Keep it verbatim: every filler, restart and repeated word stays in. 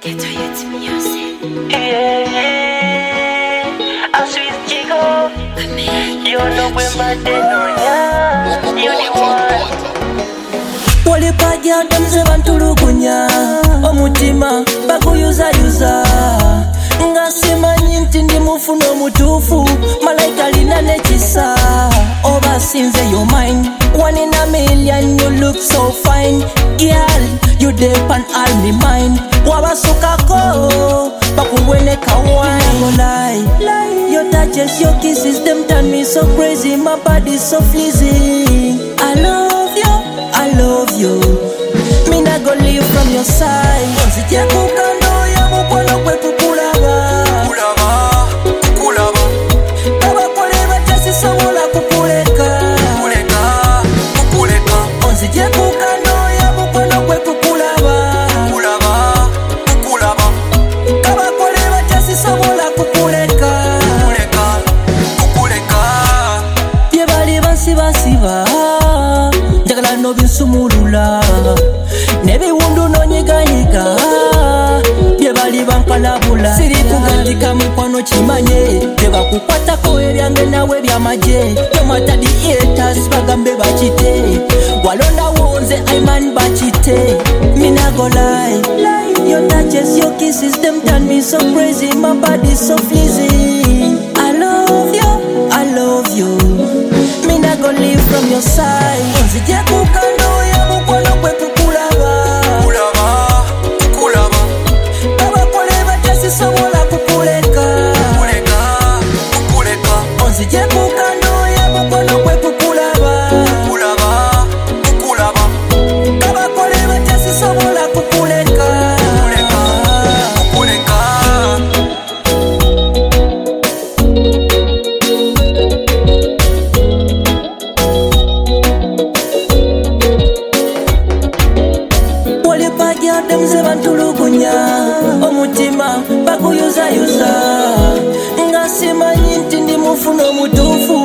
Wale pajja demze bantulugunya omutima bakuyuzayuza nga simanyi nti ndi mufuno mutuufu malayika lina nekisa oba sinze your mind one in a million you look so fine girl you deep and all me mind wabasukako bakuweneka wine lie your touches your kisses them turn me so crazy my body so fleezy I love you I love you me not go leave from your side nzija kukando ya mukono kwetu kulaba kulaba kulaba baba koleba tesi sobola kukuleka kuleka kukuleka nzija kukando ya mukono kwetu kulaba kulaba kulaba baba koleba tesi sobola kukuleka kuleka kukuleka ye bali basi basiba njagala no binsumulula nebiwundu nonyiganyiga bye bali bankalabula siri kugandika mukwano kimanye tebakukwatako ebyange nawe byamaje tomatadi haters bagambe bakite walonda wonze aiman bakite mina go lie your touches your kisses them turn me so crazy my body so fleezy I love you I love you me not go leave from your side nzije kukando ya mukono kwetu kulaba kulaba kulaba baba koleba tesi sobola kukuleka kuleka kukuleka nzije kukando ya mukono kwetu kulaba kulaba kulaba baba koleba tesi sobola kukuleka kuleka kukuleka pajja demze bantulugunya omutima bakuyuzayuza nga simanyi nti ndi mufuno mutuufu